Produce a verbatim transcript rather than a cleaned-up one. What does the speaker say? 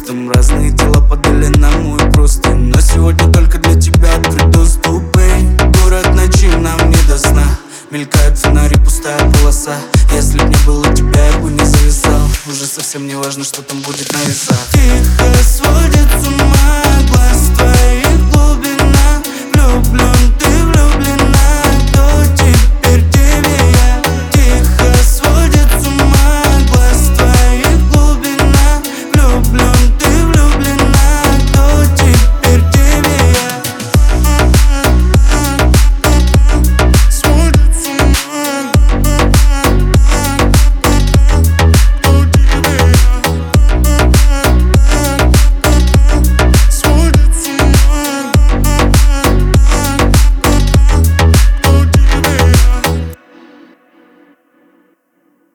хвостом. Разные тела падали на мой простынь, но сегодня только для тебя открыт доступ. Эй, город ночи, нам не до сна. Мелькают фонари, пустая полоса. Если б не было тебя, я бы не зависал. Уже совсем не важно, что там будет на весах. Тихо сводит с ума